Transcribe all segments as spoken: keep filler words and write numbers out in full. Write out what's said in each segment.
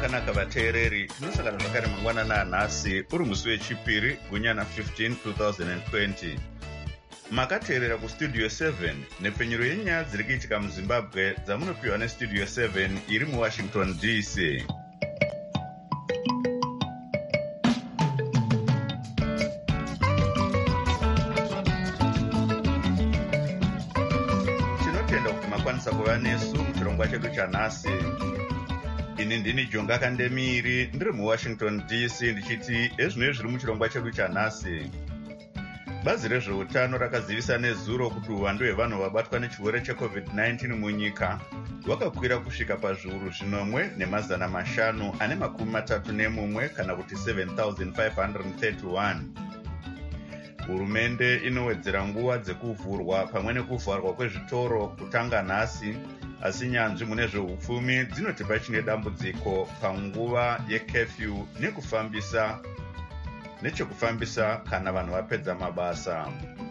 zvakanaka vateereri, tinosangana zvakare mangwanana anhasi uri musi wechipiri gunyana fifteen twenty twenty. Makateerera kustudio seven nepfenyuro yenyaya dziri kuitika muZimbabwe dzamunopiwa nestudio seven iri muWashington D C. Tinotenda kuti makwanisa kuva nesu muchirongwa chedu chanhasi. Ini ndini Jonga Kandemiri ndiri muWashington D C ndichiti ezvinoi zviri muchirongwa chedu chanhasi. Bazi rezveutano rakazivisa nezuro kuti uwandu hwevanhu vabatwa nechirwere checovid nineteen munyika hwakakwira kusvika pazviuru zvinomwe nemazana mashanu ane makumi matatu nemumwe kana kuti seven thousand five hundred thirty-one. Hurumende inowedzera nguva dzekuvhurwa pamwe nekuvharwa kwezvitoro kutanga nhasi, asi nyanzvi mune zveupfumi dzinoti pachine dambudziko panguva yecurfew nekufambisa nechekufambisa kana vanhu vapedza mabasa.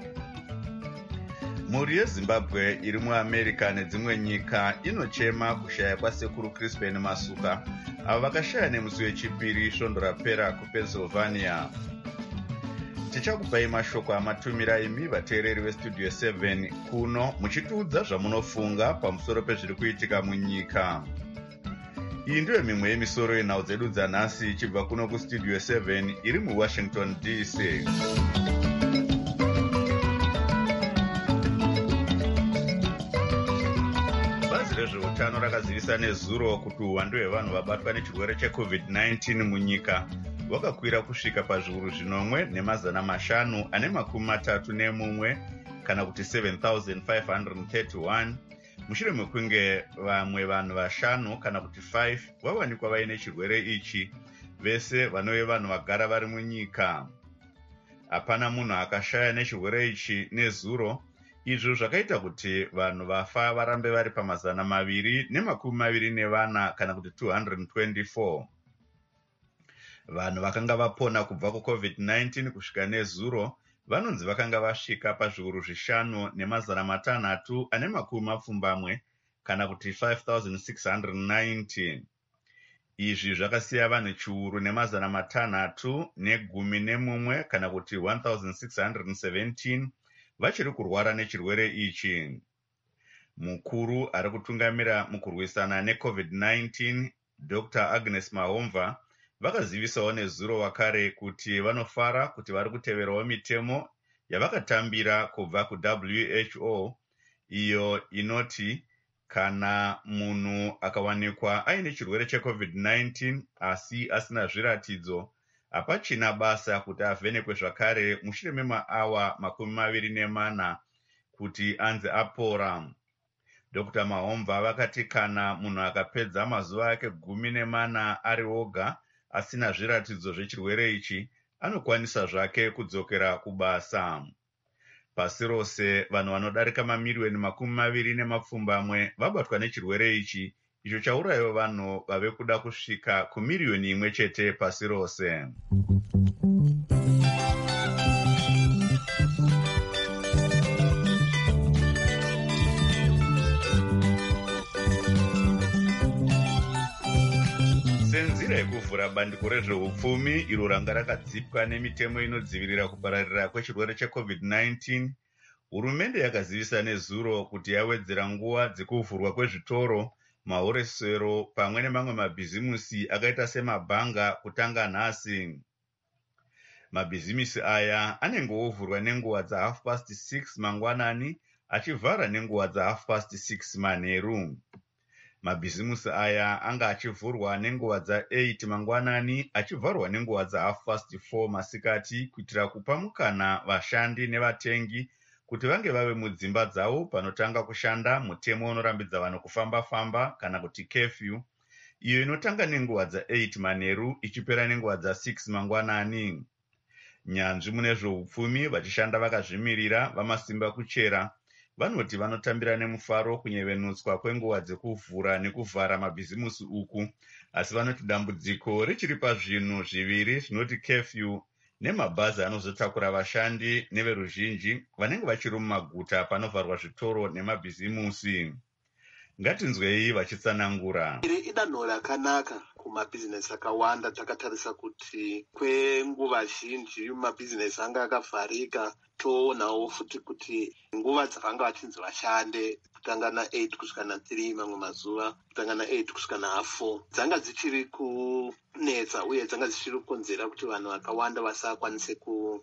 Mhuri yeZimbabwe iri muAmerica nedzimwe nyika inochema kushaya kwasekuru Crispin Masuka avo vakashaya nemusi wechipiri svondo rapera kuPennsylvania. Tichakupai mashoko amatumira imi vateereri vestudio seven kuno muchitiudza zvamunofunga pamusoro pezviri kuitika munyika. Iyi ndiyo mimwe yemisoro yenhau dzedu dzanhasi ichibva kuno kustudio seven iri muWashington D C. Bazi rezveutano rakazivisa nezuro kuti uwandu hwevanhu vabatwa nechirwere checovid nineteen munyika hwakakwira kusvika pazviuru zvinomwe nemazana mashanu ane makumi matatu nemumwe kana kuti seven thousand five hundred thirty-one mushure mekunge vamwe vanhu vashanu kana kuti five vawanikwa vaine chirwere ichi, vese vanove vanhu vagara vari munyika. Hapana munhu akashaya nechirwere ichi nezuro, izvo zvakaita kuti vanhu vafa varambe vari pamazana maviri nemakumi maviri nevana kana kuti two hundred twenty-four. Vanhu vakanga vapona kubva kucovid nineteen kusvika nezuro vanonzi vakanga vasvika pazviuru zvishanu nemazana matanhatu ane makumi mapfumbamwe kana kuti five thousand six hundred ninety. Izvi zvakasiya vanhu chiuru nemazana matanhatu negumi nemumwe kana kuti one thousand six hundred seventeen vachiri kurwara nechirwere ichi. Mukuru ari kutungamira mukurwisana necovid nineteen Doctor Agnes Mahomva vakazivisawo nezuro wakare kuti vanofara kuti vari kuteverawo mitemo yavakatambira kubva kuW H O iyo inoti kana munhu akawanikwa aine chirwere checovid nineteen asi asina zviratidzo, hapachina basa kuti avhenekwe zvakare mushure memaawa makumi maviri nemana kuti anzi apora. Doctor Mahomva vakati kana munhu akapedza mazuva ake gumi nemana ari oga asina zviratidzo zvechirwere ichi anokwanisa zvake kudzokera kubasa. Pasi rose vanhu vanodarika mamiriyoni makumi maviri nemapfumbamwe vabatwa nechirwere ichi, icho chaurayiwa vanhu vave kuda kusvika kumiriyoni imwe chete pasi rose. Senzira yekuvhura bandiko rezveupfumi iro ranga rakadzipwa nemitemo inodzivirira kupararira kwechirwere checovid nineteen, hurumende yakazivisa nezuro kuti yawedzera nguva dzekuvhurwa kwezvitoro, mahoresero pamwe nemamwe mabhizimusi akaita semabhanga kutanga nhasi. Mabhizimisi aya anenge ovhurwa nenguva dzahalf past six mangwanani achivhara nenguva dzahalf past six manheru. Mabhizimusi aya anga achivhurwa nenguva dza-eight mangwanani achivharwa nenguva dzahalf past four masikati kuitira kupa mukana vashandi nevatengi kuti vange vave mudzimba dzavo panotanga kushanda mutemo unorambidza vanhu kufamba-famba kana kuti curfew, iyo inotanga nenguva dza-eight manheru ichipera nenguva dza-six mangwanani. Nyanzvi mune zveupfumi vachishanda vakazvimirira vamasimba kuchera vanoti vanotambira nemufaro kunyevenutswa kwenguva dzekuvhura nekuvhara mabhizimusi uku, asi vanoti dambudziko richiri pazvinhu zviviri zvinoti curfew nemabhazi anozotakura vashandi neveruzhinji vanenge vachiri mumaguta panovharwa zvitoro nemabhizimusi. Ngatinzwei vachitsanangura. Iri idanho rakanaka kumabhizinesi akawanda. Takatarisa kuti kwenguva zhinji mabhizinesi anga akavharika. Toonawo futi kuti nguva dzavanga vachinzi vashande kutanga na8 kusvika na3 mamwe mazuva kutanga na8 kusvika na four dzanga dzichiri kunetsa uye dzanga dzichiri kukonzera kuti vanhu vakawanda vasakwanise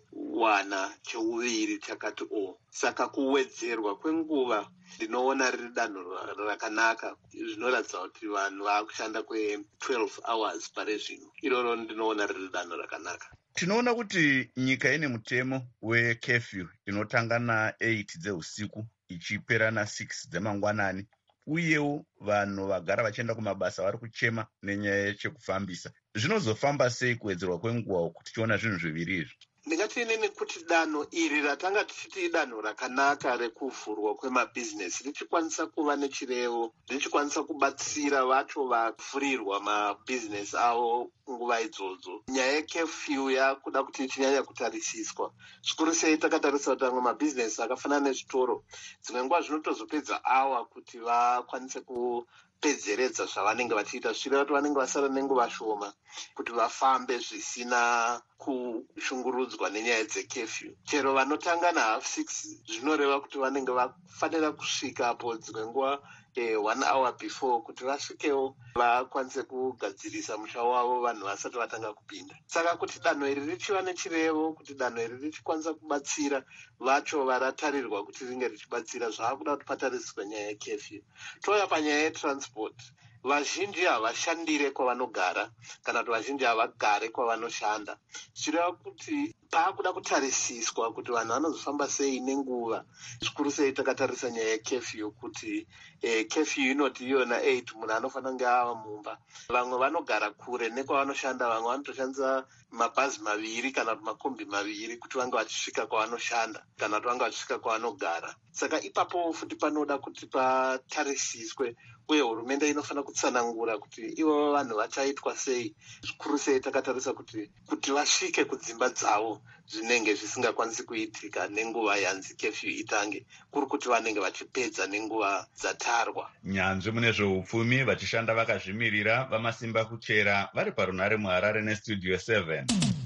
kuwana cheuviri chakati o. Saka kuwedzerwa kwenguva ndinoona riri danho rakanaka, zvinoratidza kuti vanhu vakushanda kwe12 hours pare zvino. Iroro ndinoona riri danho rakanaka. Tinoona kuti nyika ine mutemo wecurfew inotanga na8 dzeusiku ichipera na6 dzemangwanani, uyewo vanhu vagara vachienda kumabasa vari kuchema nenyaya yechekufambisa. Zvinozofamba sei kuwedzerwa kwenguva kuti tichiona zvinhu zviviri izvi? Ndingati inini kuti danho iri ratanga tichiti danho rakanaka rekuvhurwa kwemabhizinesi richikwanisa kuva nechirevo, richikwanisa kubatsira vacho vavhurirwa mabhizinesi avo nguva idzodzo. Nyaya yecurfew yakuda kuti ichinyanya kutarisiswa. Zvikuru sei takatarisa kuti amwe mabhizinesi akafanana nezvitoro dzimwe nguva zvinotozopedza awa kuti vakwanise kupedzeredza zvavanenge vachiita, zvichireva kuti vanenge vasara nenguva shoma kuti vafambe zvisina kushungurudzwa nenyaya dzecurfew. Chero vanotanga nahalf six zvinoreva kuti vanenge vafanira kusvikapo dzimwe nguva eh, one hour before kuti vasvikewo vakwanise kugadzirisa musha wavo vanhu vasati vatanga kupinda. Saka kuti danho iri richiva nechirevo, kuti danho iri richikwanisa kubatsira vacho varatarirwa kuti ringe richibatsira, zvaakuda kuti patariswe nyaya yecurfew. Touya panyaya yetransport, vazhinji havashandire kwavanogara kana kuti vazhinji havagare kwavanoshanda. Zvireva kuti paakuda kutarisiswa kuti vanhu vanozofamba sei nenguva. Zvikuru sei takatarisa nyaya yecurfew kuti eh, curfew inoti iyona eight munhu anofanira kunge ava mumba. Vamwe vanogara kure nekwavanoshanda, vamwe vanotoshandisa mabhazi maviri kana kuti makombi maviri kuti vange vachisvika kwavanoshanda kana kuti vange vachisvika kwavanogara. Saka ipapo futi panoda kuti patarisiswe uye hurumende inofanira kutsanangura kuti ivo vanhu vachaitwa sei. Zvikuru sei takatarisa kuti kuti vasvike kudzimba dzavo zvinenge zvisingakwanisi kuitika nenguva yanzi curfew itange, kuri kuti vanenge vachipedza nenguva dzatarwa. Nyanzvi mune zveupfumi vachishanda vakazvimirira vamasimba kuchera vari parunhare muHarare nestudio seven.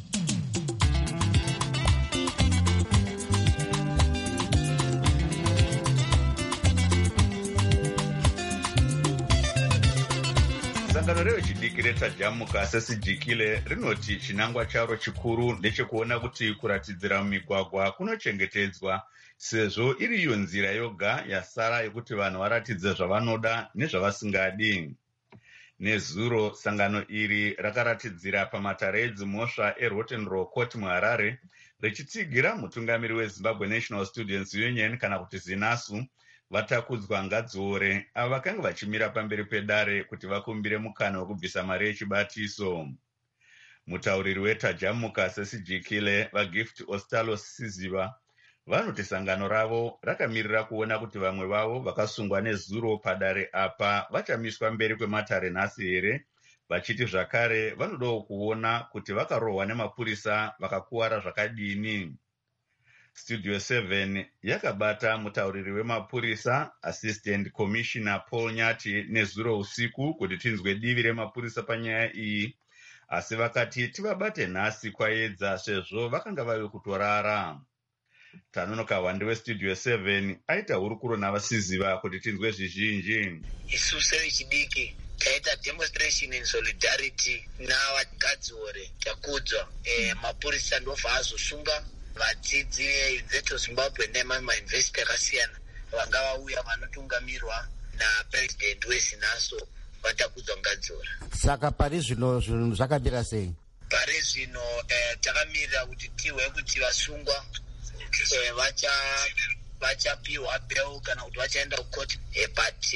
Sangano revechidiki reTajamuka sesijikile rinoti chinangwa charo chikuru ndechekuona kuti kuratidzira mumigwagwa kunochengetedzwa, sezvo iri iyo nzira yoga yasara yekuti vanhu varatidze zvavanoda nezvavasingadi. Nezuro sangano iri rakaratidzira pamatare edzimhosva eRotten Row Court muHarare richitsigira mutungamiri weZimbabwe National Students Union kana kuti ZINASU vatakudzwa Ngadzore avo vakanga vachimira pamberi pedare kuti vakumbire mukana wekubvisa mari yechibatiso. Mutauriri weTajamuka sesijikile vaGift Ostalo Siziva vanoti sangano ravo rakamirira kuona kuti vamwe vavo vakasungwa nezuro padare apa vachamiswa mberi kwematare nhasi here, vachiti zvakare vanodawo kuona kuti vakarohwa nemapurisa vakakuwara zvakadini. Studio seven yakabata mutauriri wemapurisa Assistant Commissioner Paul Nyati nezuro usiku kuti tinzwe divi remapurisa panyaya iyi, asi vakati tivabate nhasi kwaedza sezvo vakanga vawe kutorara. Tanonoka Wande weStudio seven aita hurukuro navasiziva kuti tinzwe zvizhinji. Isusu vechidiki taita demonstration in solidarity navagadzore takudzwa e, mapurisa ndobva azosunga vadzidzi veUniversity of Zimbabwe nemamwe mayunivhesiti akasiyana vanga vauya vanotungamirwa napresident weZINASU vatakudzwa Ngadzore. Saka pari zvino zvinhu zvakamira sei? Pari zvino eh, takamirira kuti tihwe kuti vasungwa eh, vacha vachapiwa bail kana kuti vachaenda kukoti eh, but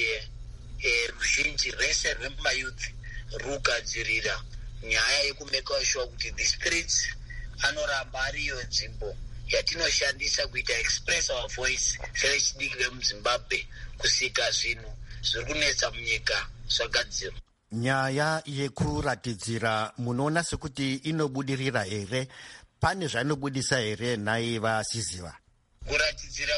eh, ruzhinji rese rwemayouth rugadzirira nyaya yekumeka sure kuti the spirits anoramba ariyo nzvimbo yatinoshandisa kuita express our voice sevechidiki vemuZimbabwe kusika zvinhu zviri kunetsa munyika zvagadzirwa. Nyaya yekuratidzira munoona sekuti inobudirira here? Pane zvainobudisa here nhai vasiziva? Kuratidzira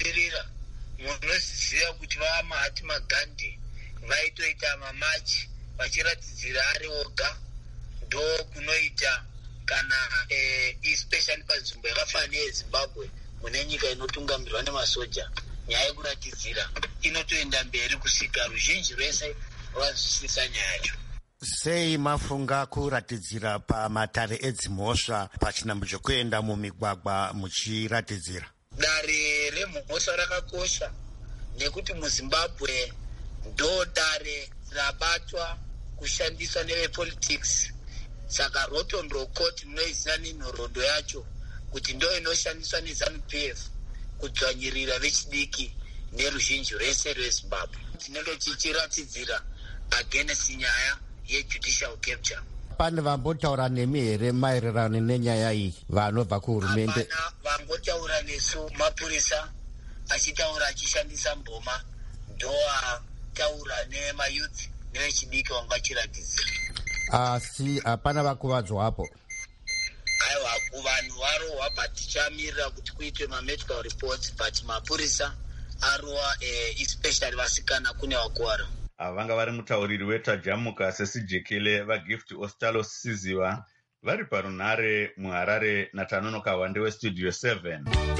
kunotobudirira. Munoziva kuti vamahatma Gandhi vaitoita mamachi vachiratidzira ari oga ndo kunoita kana eh, especially panzvimbo yakafanana neyezimbabwe mune nyika inotungamirwa nemasoja, nyaya yekuratidzira inotoenda mberi kusvika ruzhinji rwese rwazwisisa nyaya yacho. Sei mafunga kuratidzira pamatare edzimhosva pachinhambo chokuenda mumigwagwa muchiratidzira? Dare remhosva rakakosha nekuti muzimbabwe ndo dare rabatwa kushandiswa nevepolitics, saka Rotondo Court munoiziva nenhoroondo yacho kuti ndo inoshandiswa neZANU P F kudzvanyirira vechidiki neruzhinji rwese rwezimbabwe. Tinenge tichiratidzira against nyaya yejudicial capture. Pane vambotaura nemi here maererano nenyaya iyi vanobva kuhurumende? Hapana vambotaura nesu, mapurisa achitaura achishandisa mboma ndo ataura nemayouth nevechidiki vanga vachiratidzira. Asi hapana vakuvadzwapo? Aiwa, vanhu varohwa but tichamirira kuti kuitwe mamedical reports, but mapurisa arohwa eh, especially vasikana kune vakuwara. Ava vanga vari mutauriri wetajamuka sesijekele vaGift Ostalo Siziva vari parunhare muHarare naTanonoka Wande weStudio seven.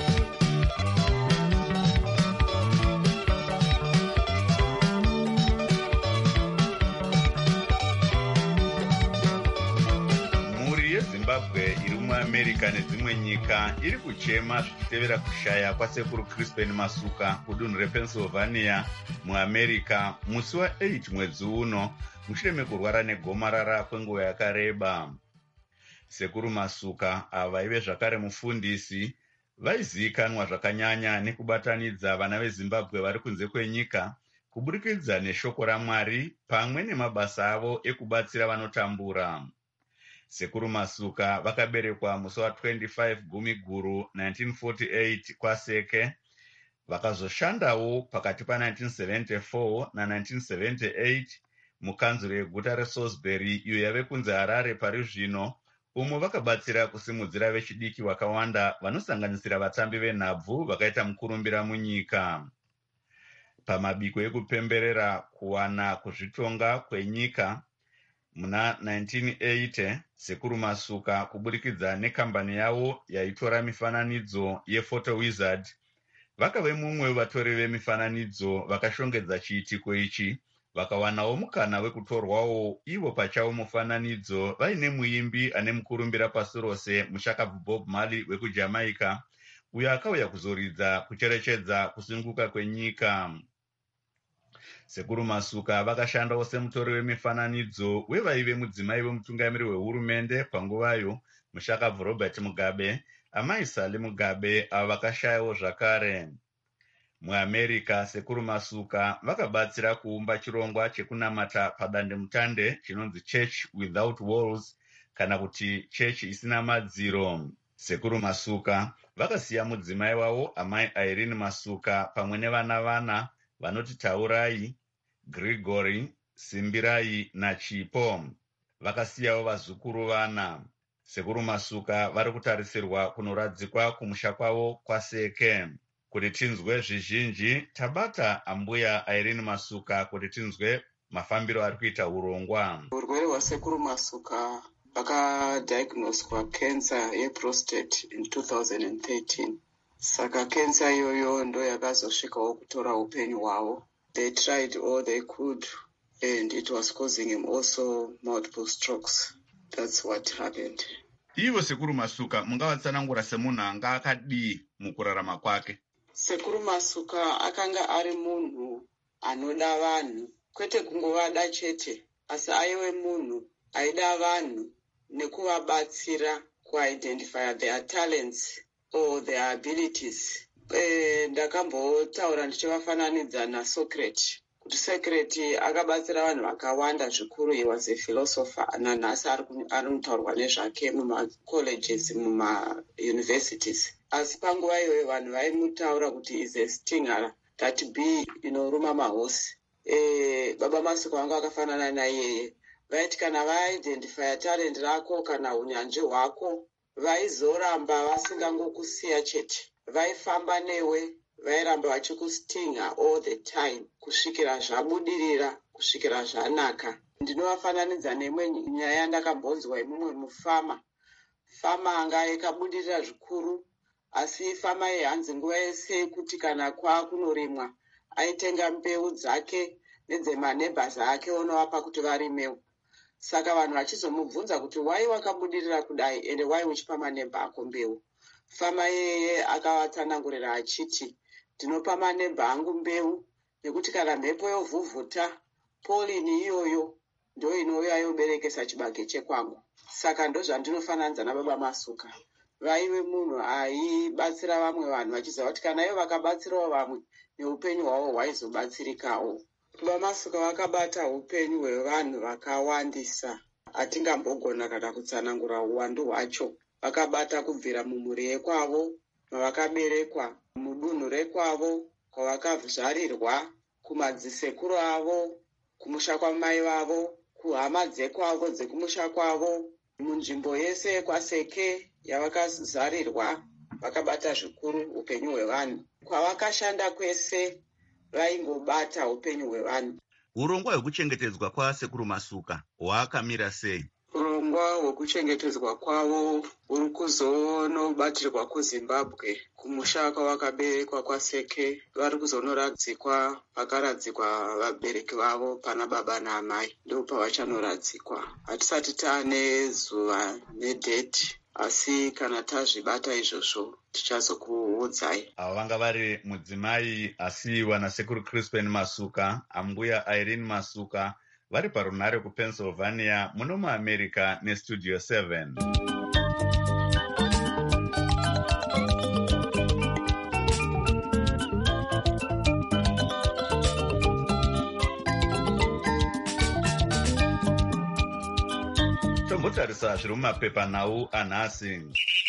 Mhuri yeZimbabwe iri muAmerica nedzimwe nyika iri kuchema zvichitevera kushaya kwasekuru Crispin Masuka kudunhu rePennsylvania muAmerica musi wa8 mwedzi uno mushure mekurwara negomarara kwenguva yakareba. Sekuru Masuka, ava vaive zvakare mufundisi, vaizivikanwa zvakanyanya nekubatanidza vana veZimbabwe vari kunze kwenyika kuburikidza neshoko raMwari pamwe nemabasa avo ekubatsira vanotambura. Sekuru Masuka vakaberekwa musi wa25 Gumiguru nineteen forty-eight kwaSeke, vakazoshandawo pakati pa1974 na1978 mukanzuro yeguta reSalisbury iyo yave kunze Harare pari zvino, umo vakabatsira kusimudzira vechidiki vakawanda vanosanganisira vatambi venhabvu vakaita mukurumbira munyika. Pamabiko ekupemberera kuwana kuzvitonga kwenyika muna nineteen eighty, Sekuru Masuka kuburikidza nekambani yavo yaitora mifananidzo yePhoto Wizard vakave mumwe vatori vemifananidzo vakashongedza chiitiko ichi, vakawanawo mukana wekutorwawo ivo pachavo mufananidzo vaine muimbi ane mukurumbira pasi rose mushakabvu Bob Marley wekujamaica, uyo akauya kuzoridza kucherechedza kusununguka kwenyika. Sekuru Masuka vakashandawo semutori wemifananidzo wevaive mudzimai wemutungamiri wehurumende panguvayo mushakabvu Robert Mugabe, amai Sally Mugabe avo vakashayawo zvakare. MuAmerica, Sekuru Masuka vakabatsira kuumba chirongwa chekunamata padandemutande chinonzi Church Without Walls kana kuti Church isina madziro. Sekuru Masuka vakasiya mudzimai wavo amai Irene Masuka pamwe nevana vana vanoti Taurai, Gregory, Simbirai naChipo. Vakasiyawo vazukuru vana. Sekuru Masuka vari kutarisirwa kunoradzikwa kumusha kwavo kwaSeke. Kuti tinzwe zvizhinji, tabata ambuya Irene Masuka kuti tinzwe mafambiro ari kuita urongwa. Urwere hwasekuru Masuka vakadiagnoswa cancer yeprostate in two thousand thirteen. Saka cancer iyoyo ndo yakazosvikawo kutora upenyu hwavo. They tried all they could and it was causing him also multiple strokes. That's what happened. Ivo Sekuru Masuka mungavatsanangura semunhu anga akadii mukurarama kwake? Sekuru Masuka akanga ari munhu anoda vanhu, kwete kungovada chete, asi aive munhu aida vanhu nekuvabatsira kuidentify their talents or their abilities. E, ndakambotaura ndichivafananidza naSocrates. Kuti Socrates akabatsira vanhu vakawanda zvikuru. He was a philosopher. Nanhasi ari kutaurwa nezvake mumacolleges, mumauniversities. Asi panguva iyoyo vanhu vaimutaura kuti is a stinger, that bee inoruma mahosi. E, Baba Masuka vanga vakafanana naiyeye. Vaiti kana vaidentify talent rako kana unyanzvi hwako, vaizoramba vasingangokusiya chete. Vaifamba newe, vairamba vachikustinga all the time kusvikira zvabudirira kusvikira zvanaka. Ndinovafananidza neimwe nyaya yandakambonzwa imumwe mufama. Fama anga yakabudirira zvikuru, asi fama iyi hanzi nguva yese kuti kana kwakunorimwa aitenga mbeu dzake nedzemanebhasi ake onovapa kuti varimewo. Saka vanhu vachizomubvunza kuti wai wakabudirira kudai ende wai uchipa manebha ako mbeu. Fama yeye akavatsanangurira achiti, ndinopa manebha angu mbeu nekuti kana mhepo yovhuvhuta, polini iyoyo ndo inouya yoberekesa chibage chekwangu. Saka ndozvandinofananidza nababa Masuka. Vaive munhu aibatsira vamwe vanhu vachiziva kuti kana ivo vakabatsirawo vamwe neupenyu hwavo hwaizobatsirikawo. Baba Masuka vakabata upenyu hwevanhu vakawandisa, hatingambogona kana kutsanangura uwandu hwacho. Vakabata kubvira mumhuri yekwavo, mavakaberekwa, mudunhu rekwavo, kwavakazvarirwa, kumadzisekuru avo, kumusha kwamai vavo, kuhama dzekwavo dzekumusha kwavo, munzvimbo yese yekwaseke yavakazarirwa. Vakabata zvikuru upenyu hwevanhu. Kwavakashanda kwese vaingobata upenyu hwevanhu. Urongwa hwekuchengetedzwa kwasekuru Masuka hwakamira sei? Urongwa hwekuchengetedzwa kwavo uri kuzonobatirwa kuZimbabwe. Kumusha kwavakaberekwa kwaseke vari kuzonoradzikwa pakaradzikwa vabereki vavo pana baba naamai. Ndo pavachanoradzikwa. Hatisati taane zuva nedheti, asi kana tazvibata izvozvo tichazokuudzai. Ava vanga vari mudzimai asi wanasekuru Crispin Masuka, ambuya Irene Masuka, vari parunhare kuPennsylvania muno muAmerica neStudio seven. Tombotarisa zviri mumapepanhau anhasi.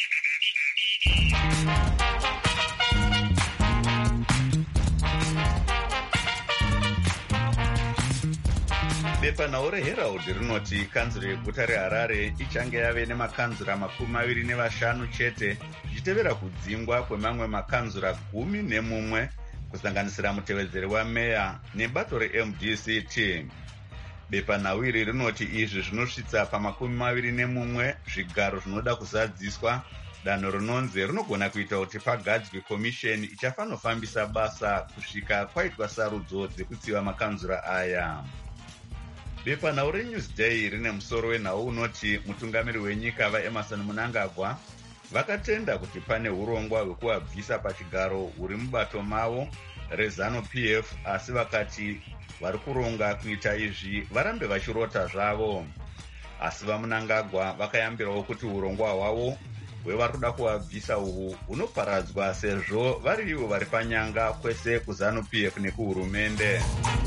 Bepanhau reHerald rinoti kanzuro yeguta reHarare ichange yave nemakanzura makumi maviri nevashanu chete, ichitevera kudzingwa kwemamwe makanzura gumi nemumwe kusanganisira mutevedzeri wameya nebato reM D C T. Bepanhau iri rinoti izvi zvinosvitsa pamakumi maviri nemumwe zvigaro zvinoda kuzadziswa. Danho rinonzi rinogona kuita kuti pagadzwe komisheni ichafanofambisa basa kusvika kwaitwa sarudzo dzekutsiva makanzura aya. Bepanhau reNewsday rine musoro wenhau unoti mutungamiri wenyika vaEmerson Mnangagwa vakatenda kuti pane urongwa hwekuvabvisa pachigaro huri mubato mavo reZanu P F, asi vakati vari kuronga kuita izvi varambe vachirota zvavo. Asi vaMnangagwa vakayambirawo kuti urongwa hwavo hwevari kuda kuvabvisa uhu hunoparadzwa sezvo vari ivo vari panyanga kwese kuZanu P F nekuhurumende.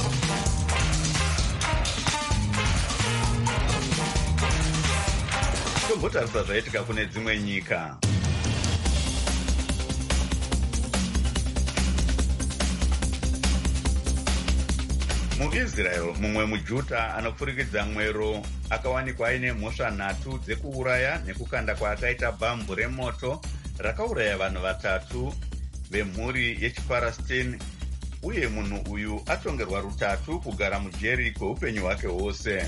Tombotarisa zvaitika kune dzimwe nyika. MuIsrael mumwe muJuta anopfurikidza mwero akawanikwa aine mhosva nhatu dzekuuraya nekukanda kwaakaita bhambu remoto rakauraya vanhu vatatu vemhuri yechiPalestine, uye munhu uyu atongerwa rutatu kugara mujeri kweupenyu hwake hwose.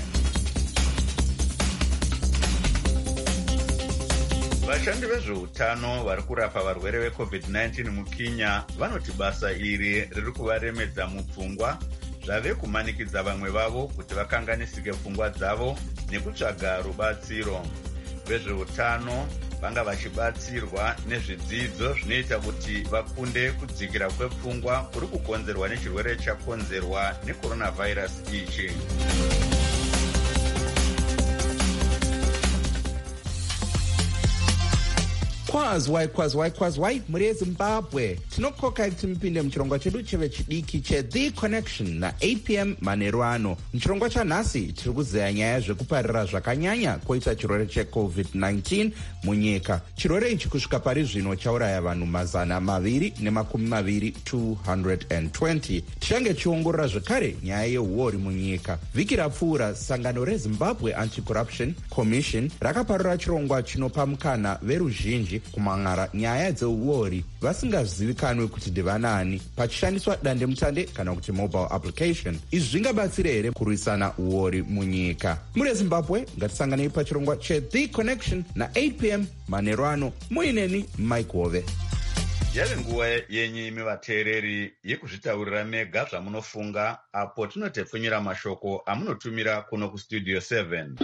Vashandi vezveutano vari kurapa varwere veCovid nineteen muKenya vanoti basa iri riri kuvaremedza mupfungwa, zvave kumanikidza vamwe vavo kuti vakanganisike pfungwa dzavo nekutsvaga rubatsiro. Vezveutano vanga vachibatsirwa nezvidzidzo zvinoita kuti vakunde kudzikira kwepfungwa kuri kukonzerwa nechirwere chakonzerwa necoronavirus ichi. Kwazwai kwazwai kwazwai muri yeZimbabwe, tinokoka kuti mupinde muchirongwa chedu cheve chidiki cheThe Connection na-eight p m manheru ano. Muchirongwa chanhasi tiri kuzeya nyaya zvekuparira zvakanyanya kwoita chirwere cheCovid nineteen munyika. Chirwere ichi kusvika pari zvino chauraya vanhu mazana maviri nemakumi maviri two hundred twenty. Tichange chiongorora zvekare nyaya yeuori munyika. Vhiki rapfuura sangano reZimbabwe Anti-Corruption Commission rakaparura chirongwa chinopa mukana veruzhinji kumang'ara nyaya dzeuori vasingazivikanwe kuti ndevanani pachishandiswa dandemutande kana kuti mobile application. Izvi zvingabatsira here kurwisana uori munyika. Muri eZimbabwe ngatisanganei pachirongwa cheThe Connection na-eight p m manheru ano. Muineni Mike Wove. Yave nguva yenyu imi vateereri yekuzvitaurira mega zvamunofunga, apo tinotepfunyira mashoko amunotumira kuno kustudio seven.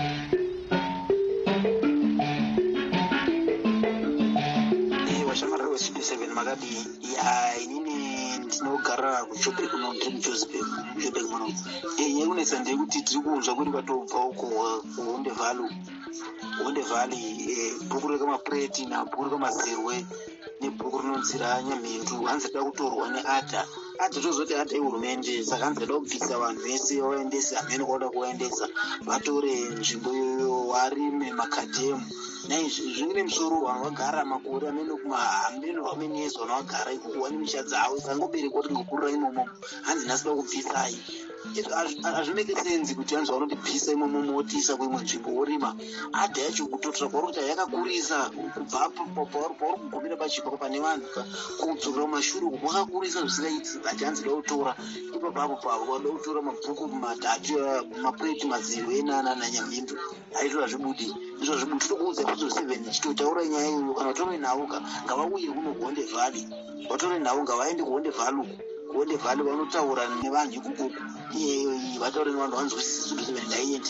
Vashamarira vestudio seven makadi ya inini ndinogara kuJoburg kuno ndiri muJoburg muJoburg muno. Nyaya kunetsa ndeyekuti tiri kunzwa kuti kwatobva uko kuHonde Valley Honde Valley bhuku rekamapureti nabhuku rekamazirwe nebhuku rinonzira Nyamhindu hanzi rida kutorwa neadha adha tozoti adha ihurumende, saka hanzi rida kubvisa vanhu vese vaendesa hamene kwauda kuvaendesa vatore nzvimbo iyoyo varime makadhemu. Naizvi zvine musoro vanhu vagara makore amene kumahambeno vamene yesu vanhu vagara ikoko vane misha dzavo sangoberekwa kuti ngokurira imomo hanzi nhasi da kubvisai. Hazvimeke senzi kuti hanzi vanoti bvisa imomo motiisa kuimwe nzvimbo worima adha yacho kutotora kwauri kuti yakakurisa kubva pauri kugumira pachipako pane vanhu kudzokera kumashure uko kwakakurisa zvisingaiti ati hanzi da kutora ipapapo pavo vada kutora mabhuku matatu mapureti mazirwe nanyamhindu aizvo hazvibudi izvo hazvibudi. Tokuudza episode seven chitotaura nyaya iyoyo kana vatore nhau ngavauye kuno kuHonde Valley vatore nhau ngavaende kuHonde Valley kuHonde Valley vanotaura nevanhu ikoko iyeyo iyi vataure nevanhu vanzwisisa kuti seven ngaiende.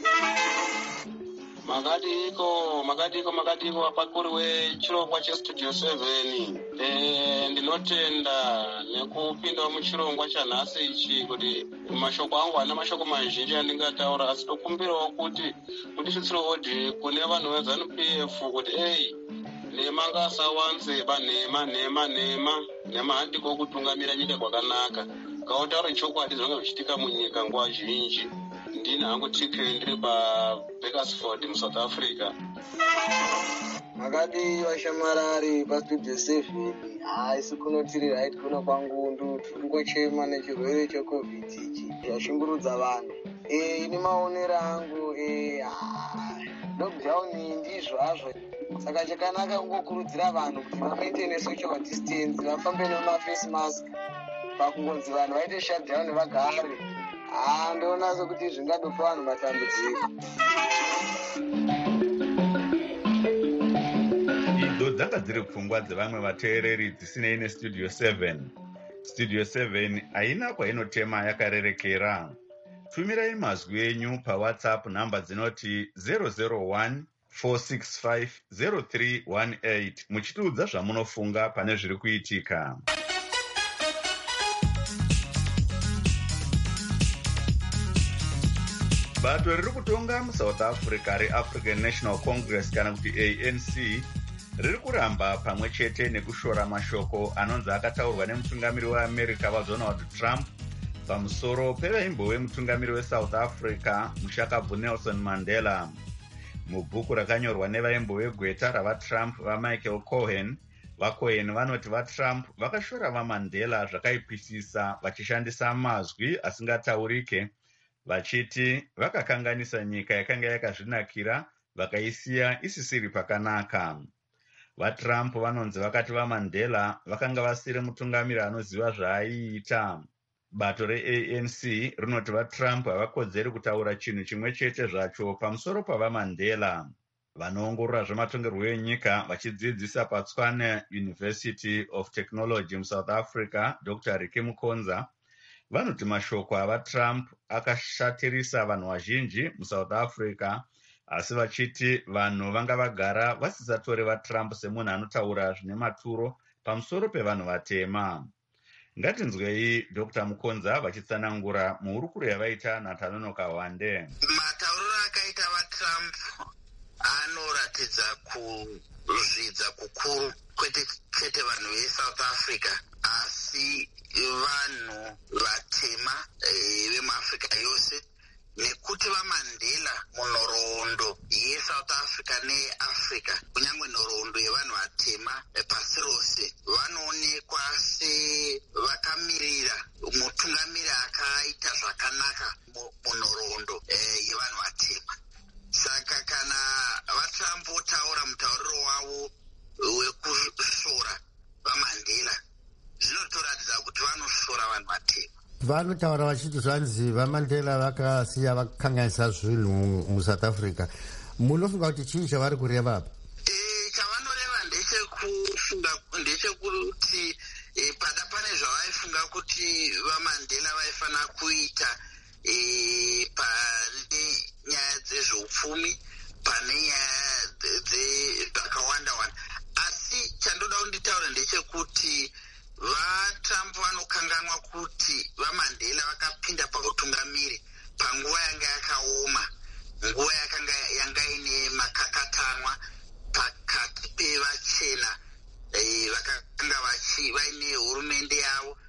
Makadiko, makadiko, makadiko apakuri wechirongwa chestudio seven. Eh, ndinotenda nekupinda muchirongwa chanhasi ichi kuti mashoko angu ana mashoko mazhinji andingataura, asi tokumbirawo kuti mundisvitsire hodhi kune vanhu veZANU-P F kuti ei nhema ngasawanzeba nhema nhema nhema nhema handiko kutungamira nyika kwakanaka. Ngautaure chokwadi zvanga zvichiitika munyika nguva zhinji. Ndini hangu T K ndiri paBakersford muSouth Africa. Makadi vashamarari pastudio seven haisi kunotiri right kuno kwangundu tingochema nechirwere checovid ichi zvashungurudza vanhu. Eh, ini maonero angu eh lockdown ndizvo hazvo, saka chakanaka kungokurudzira vanhu kuti vamaintaine social distance, vafambe nemaface mask pakungonzi vanhu vaite shutdown vagare. Ah, ndoona sekuti zvingadopa vanhu matambudziko. Idzo dzanga dziri pfungwa dzevamwe vateereri dzisinei nestudio seven. Studio seven haina kwainotema yakarerekera. Tumirai mazwi enyu paWhatsApp namba dzinoti zero zero one four six five zero three one eight muchitiudza zvamunofunga pane zviri kuitika. Bato riri kutonga muSouth Africa reAfrican National Congress kana kuti A N C riri kuramba pamwe chete nekushora mashoko anonzi akataurwa nemutungamiri weAmerica vaDonald Trump pamusoro pevaimbowe mutungamiri weSouth Africa mushakabvu Nelson Mandela. Mubhuku rakanyorwa nevaimbowe gweta ravaTrump vaMichael Cohen, vaCohen vanoti vaTrump vakashora vaMandela zvakaipisisa vachishandisa mazwi asingataurike, vachiti vakakanganisa nyika yakanga yakazvinakira vakaisiya isisiri pakanaka. VaTrump vanonzi vakati vaMandela vakanga vasiri mutungamiri anoziva zvaaiita. Bato reA N C rinoti vaTrump havakodzeri kutaura chinhu chimwe chete zvacho pamusoro pavaMandela. Vanoongorora zvematongerwo enyika vachidzidzisa paTshwane University of Technology muSouth Africa, Doctor Ricky Mukonza, vanoti mashoko avaTrump akashatirisa vanhu vazhinji muSouth Africa, asi vachiti vanhu vanga vagara vasisatore vaTrump semunhu anotaura zvine maturo pamusoro pevanhu vatema. Ngatinzwei Doctor Mukonza vachitsanangura muhurukuro yavaita naTanonoka Wande. Matauriro akaita vaTrump anoratidza kuzvidza kukuru kwete chete vanhu veSouth Africa asi vanhu vatema vemuAfrica yose, nekuti vaMandela munhoroondo yeSouth Africa neAfrica kunyange nhoroondo yevanhu vatema pasi rose vanoonekwa sevakamirira mutungamiri akaita zvakanaka munhoroondo yevanhu vatema. Saka kana vaTrump votaura mutauriro wavo vanotaura vachiti zvanzi vaMandela vakasiya vakanganisa zvinhu muSouth Africa. Munofunga kuti chii chavari kureva apa? Chavanoreva ndechekufunga ndechekuti pada pane zvavaifunga kuti vaMandela vaifana kuita pane nyaya dzezveupfumi, pane nyaya dzakawanda wanda. Asi chandoda kunditaura ndechekuti vaTrump vanokanganwa kuti vaMandela vakapinda pautungamiri panguva yanga yakaoma, nguva yakanga yanga ine makakatanwa pakati pevachena vakanga vaine hurumende yavo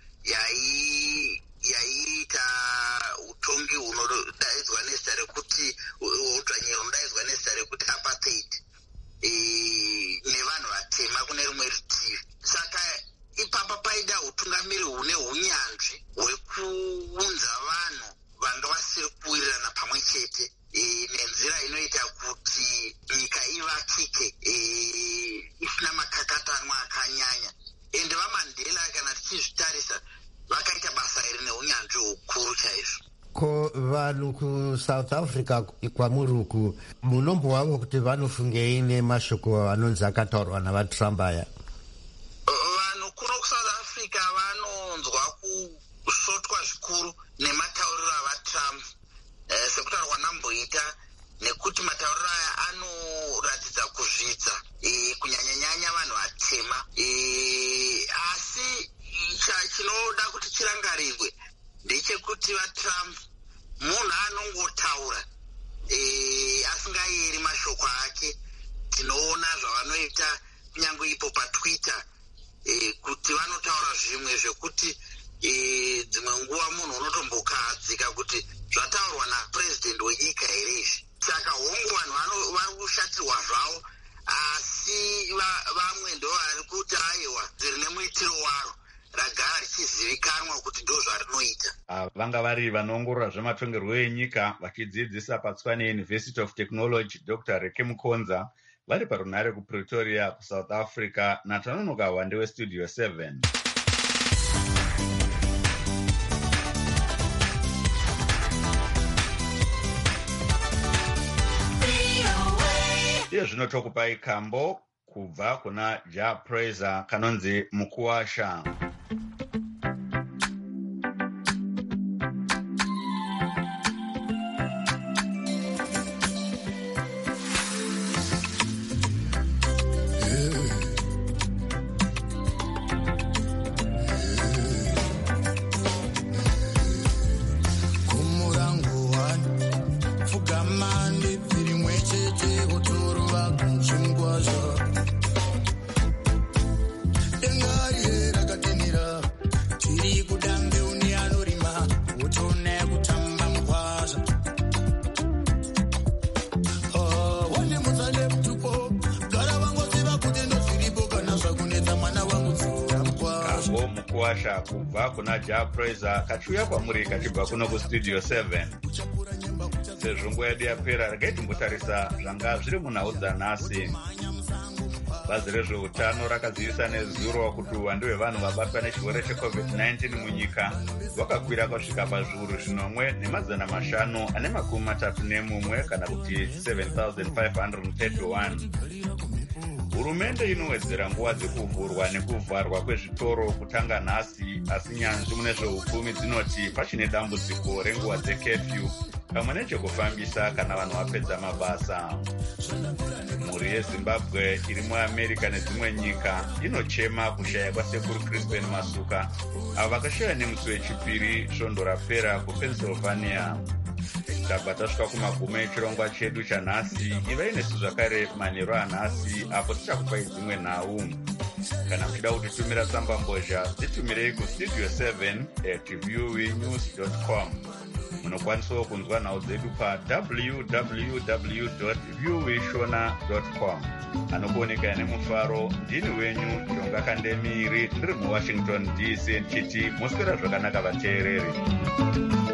yaiita utongi hunodaidzwa nezita rekuti udzvanyiro hunodaidzwa nezita rekuti apartheid nevanhu vatema kune rimwe rutivi. Saka ipapa paida utungamiri hune unyanzvi hwekuunza vanhu vanga vasiri kuwirirana pamwe chete nenzira inoita kuti nyika ivakike isina makakatanwa akanyanya. Ende vaMandela kana tichizvitarisa vakaita basa iri neunyanzvi hukuru chaizvo. Ko vanhu kuSouth Africa kwamuri uku munombovavo kuti vanofungei nemashoko anonzi akataurwa navaTrump aya? Vanhu kuno kuSouth Africa vanonzwa kusvotwa zvikuru nematauriro avaTrump sekutaurwa namboita, nekuti matauriro aya anoratidza kuzvidza kunyanyanyanya vanhu vatema. Asi chinoda kuti chirangarirwe ndechekuti vaTrump munhu anongotaura asingayeri mashoko ake. Tinoona zvavanoita kunyange ipo paTwitter kuti vanotaura zvimwe zvekuti dzimwe nguva munhu unotombokahadzika kuti zvataurwa napurezidendi wenyika here izvi. Saka hongu vanhu vari kushatirwa zvavo, asi vamwe ndo vari kuti aiwa dziri nemuitiro waro ragara richizivikanwa kuti ndo zvarinoita. Vanga vari vanoongorora zvematongerwo enyika vachidzidzisa paTshwane University of Technology Doctor Reke Mukonza vari parunhare kuPretoria kuSouth Africa. Natanonoka Wande weStudio seven. Iye zvino tokupai kambo kubva kuna Ja Praiser kanonzi Mukuwasha. Mukuwasha kubva kuna Ja Praiser kachiuya kwamuri kachibva kuno kuStudio seven. Sezvo nguva yedu yapera, regai timbotarisa zvanga zviri munhau dzanhasi. Bazi rezveutano rakazivisa nezuro kuti uwandu hwevanhu vabatwa nechirwere checovid nineteen munyika hwakakwira kusvika pazviuru zvinomwe nemazana mashanu ane makumi matatu nemumwe kana kuti seven thousand five hundred thirty-one. Hurumende inowedzera nguva dzekuvhurwa nekuvharwa kwezvitoro kutanga nhasi, asi nyanzvi mune zveupfumi dzinoti pachine dambudziko renguva dzekefyu pamwe nechekufambisa kana vanhu vapedza mabasa. Mhuri yeZimbabwe iri muAmerica nedzimwe nyika inochema kushaya kwasekuru Crispin Masuka avo vakashaya nemusi wechipiri svondo rapera kuPennsylvania. Tabva tasvika kumagumo echirongwa chedu chanhasi. Ivai nesu zvakare manheru anhasi apo tichakupai dzimwe nhau. Kana muchida kutitumira tsamba mbozha dzitumirei kustudio seven at viewnews dot com. Munokwanisawo kunzwa nhau dzedu pa w w w dot viewshona dot com. Anokuoneka nemufaro ndini wenyu Chonga Kandemiri ndiri muWashington D C ndichiti muswera zvakanaka vateereri.